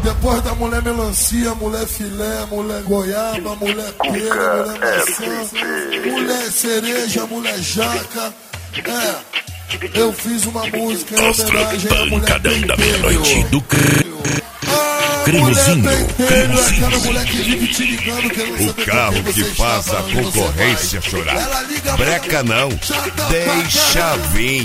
Depois da mulher melancia, mulher filé, mulher goiaba, mulher pera, mulher maçã, mulher cereja, mulher jaca. Eu fiz uma música em homenagem à mulher da meia-noite do Cremosinho. O carro que faz a concorrência chorar. Breca não, deixa vir.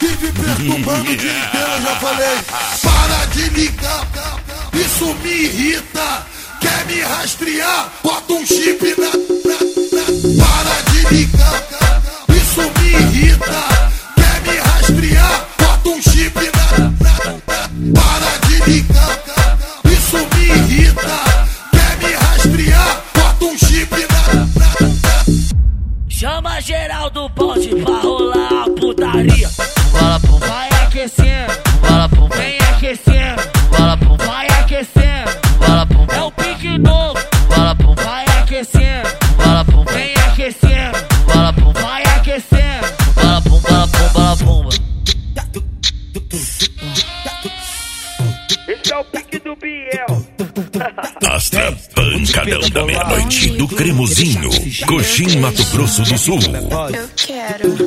Eu já falei, para de ligar, isso me irrita. Quer me rastrear? Bota um chip na. Para de ligar, isso me irrita. Quer me rastrear? Bota um chip na. Para de ligar, isso me irrita. Quer me rastrear? Bota um chip na. Chama geral do bonde pra rolar a putaria. Vai aquecendo, vem aquecendo, vai aquecendo, é o pique novo. Vai aquecendo, vem aquecendo, vai aquecendo, esse é o pique do Biel. Astra Pancadão da meia-noite do Cremosinho, Coxim, Mato Grosso do Sul. Eu quero.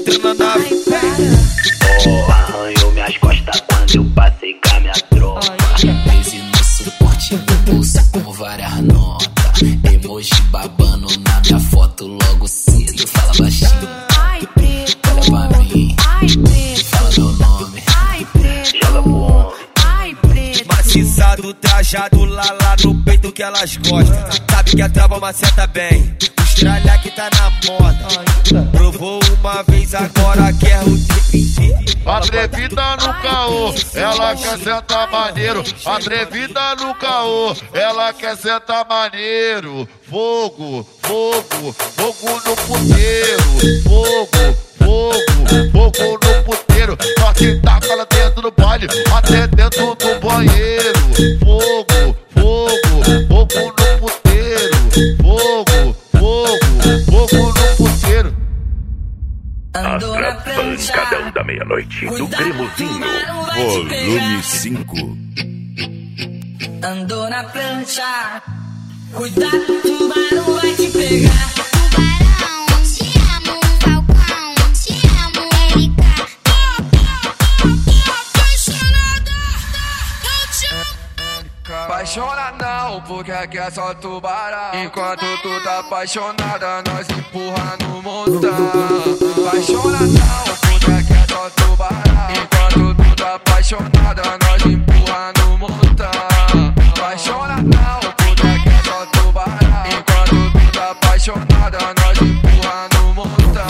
Arranhou minhas costas quando eu passei com a minha tropa. Prese no suporte do bolsa com várias notas. Emoji babando na minha foto logo cedo. Fala baixinho, Ai, preto. olha pra mim. Ai, preto. Fala meu nome. Ai, preto. Joga pro homem. Ai, preto. Maciçado, trajado lá no peito que elas gostam. Sabe que a trava maceta bem. Estralha que tá na moda. Provou uma vez, agora quer o Atrevida no caô, ela quer sentar maneiro. Atrevida no caô, ela quer sentar maneiro. Fogo, fogo, fogo no puteiro. Fogo, fogo, fogo no puteiro. Nós que taca lá dentro do baile, até dentro do banheiro. Fogo, fogo, fogo no puteiro. Fogo, fogo, fogo no puteiro. Astra Pancadão da meia-noite do Cremosinho, volume 5. Andou na prancha, cuidado, o tubarão vai te pegar. Tubarão, te amo, Falcão, te amo, Erika. Tô apaixonada, eu te amo. Apaixona não, porque aqui é só tubarão. Enquanto tu tá apaixonada, nós empurra no montão. Apaixona não, porque aqui é só tubarão. Enquanto tu tá apaixonada, nós empurra no montão. Apaixona não, porque aqui é só tubarão. Enquanto tu tá apaixonada, nós empurra no montão.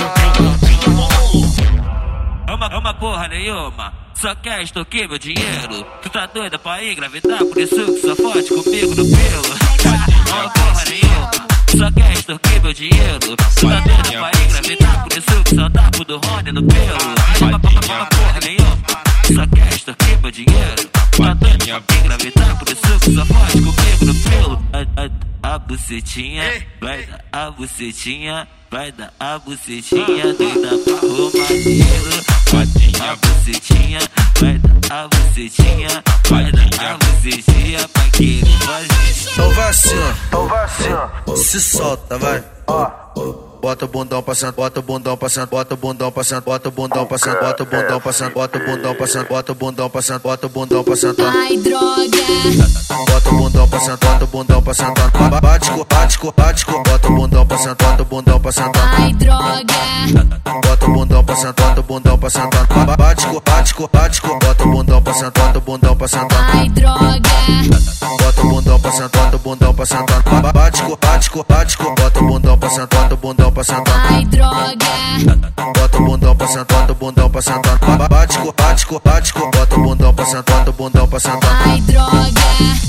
É uma porra nenhuma, só quer extorquir meu dinheiro. Tu tá doida pra engravidar, por isso que só fode comigo no pelo. É uma porra nenhuma, só quer extorquir meu dinheiro. Tu tá doida pra engravidar, por isso que só dá pro do Rony no pelo. É uma porra nenhuma, só quer extorquir meu dinheiro. Tu tá doida pra engravidar, por isso que só fode comigo no pelo. A bucetinha, vai dar a bucetinha. Vai dar a bucetinha, doida pra roubar dinheiro. A bucetinha, vai dar a bucetinha. Vai dar a bucetinha pra querer fazer. Então vai assim, ó. Se solta, vai. Bota o bundão passando, bota o bundão passando, bota o bundão passando, bota o bundão passando, bota o bundão passando, bota o bundão passando, bota o bundão passando, bota o bundão passando. Ai, droga. Bota o bundão passando, bota o bundão passando. Bate, bota o bundão passando, bota o bundão passando. Ai, droga. Bota o bundão passando, bota o bundão passando. Bate, bota o bundão passando, bota o bundão passando. Ai, droga. Bota o bundão passando, bota o bundão passando. Bate, bota o bundão passando, bota o bundão passando. Ai, droga. Bota o bundão passando, bota o bundão passando. Bate, bota o bundão passando, bota o bundão passando. Ai, droga.